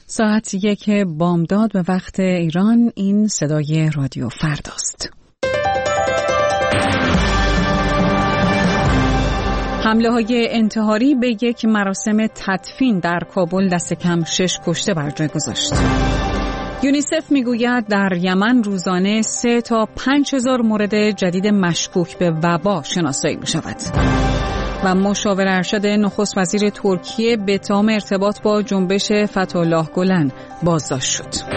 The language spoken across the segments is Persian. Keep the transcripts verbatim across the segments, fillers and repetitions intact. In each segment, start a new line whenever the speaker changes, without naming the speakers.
ساعت یک بامداد به وقت ایران. این صدای رادیو فرداست. حمله های انتحاری به یک مراسم تدفین در کابل دست کم شش کشته بر جای گذاشت. یونیسف میگوید در یمن روزانه سه تا پنج هزار مورد جدید مشکوک به وبا شناسایی می شود. و مشاور ارشد نخست وزیر ترکیه به اتهام ارتباط با جنبش فتح‌الله گلن بازداشت شد.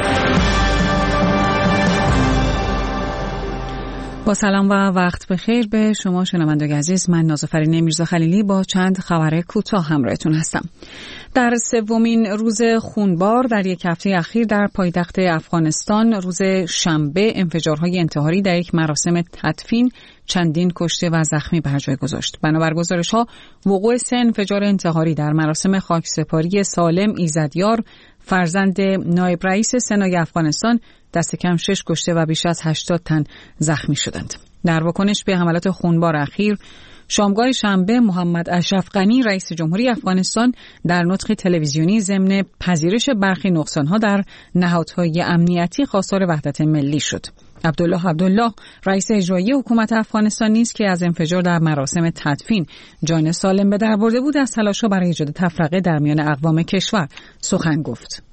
با سلام و وقت بخیر به شما شنوندگان عزیز، من نازافرین میرزا خلیلی با چند خبر کوتاه همراهتون هستم. در سومین روز خونبار در یک هفته اخیر در پایتخت افغانستان روز شنبه انفجارهای انتحاری در یک مراسم تدفین چندین کشته و زخمی بر جای گذاشت. بنابر گزارش‌ها وقوع سه انفجار انتحاری در مراسم خاکسپاری سالم ایزدیار فرزند نایب رئیس سنای افغانستان دست کم شش کشته و بیش از هشتاد تن زخمی شدند. در واکنش به حملات خونبار اخیر شامگاه شنبه محمد اشرف غنی رئیس جمهوری افغانستان در نطق تلویزیونی ضمن پذیرش برخی نقصان‌ها در نهادهای امنیتی خواستار وحدت ملی شد. عبدالله عبدالله رئیس اجرایی حکومت افغانستان نیز که از انفجار در مراسم تدفین جان سالم به در برده بود از تلاش‌ها برای ایجاد تفرقه در میان اقوام کشور سخن گفت.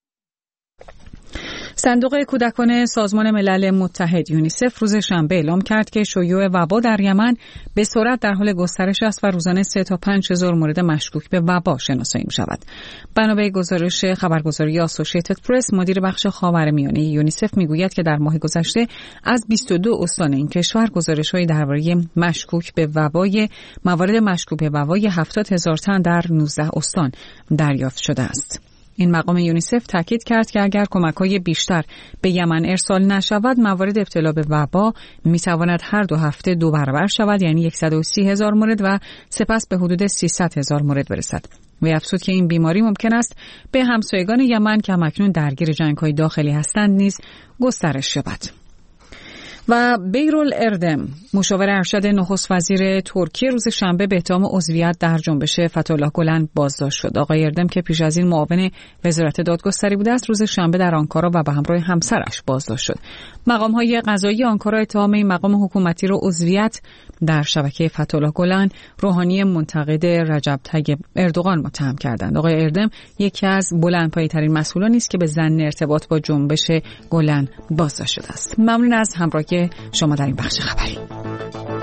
صندوق کودکان سازمان ملل متحد یونیسف روز شنبه اعلام کرد که شیوع وبا در یمن به سرعت در حال گسترش است و روزانه سه تا پنج هزار مورد مشکوک به وبا شناسایی می شود. بنا به گزارش خبرگزاری آسوشیتد پرس، مدیر بخش خاورمیانه یونیسف میگوید که در ماه گذشته از بیست و دو استان این کشور گزارش‌هایی درباره مشکوک به وبای موارد مشکوک به وبای هفتاد هزار تن در نوزده استان دریافت شده است. این مقام یونیسف تاکید کرد که اگر کمک‌های بیشتر به یمن ارسال نشود، موارد ابتلا به وبا می‌تواند هر دو هفته دو برابر شود، یعنی صد و سی هزار مورد و سپس به حدود سیصد هزار مورد برسد. وی افزود که این بیماری ممکن است به همسایگان یمن که همکنون درگیر جنگ‌های داخلی هستند نیز گسترش یابد. و بیرول اردم مشاور ارشد نخست وزیر ترکیه روز شنبه به اتهام عضویت در جنبش فتح‌الله گلن بازداشت شد. آقای اردم که پیش از این معاون وزارت دادگستری بوده است روز شنبه در آنکارا و به همراه همسرش بازداشت شد. مقام‌های قضایی آنکارا اتهام این مقام حکومتی را عضویت در شبکه فتح‌الله گلن روحانی منتقد رجب طیب اردوغان متهم کردند. آقای اردم یکی از بلندپایه‌ترین مسئولانی است که به ظن ارتباط با جنبش گلن بازداشت شده است. ممنون از همراهی شما در این بخش خبری.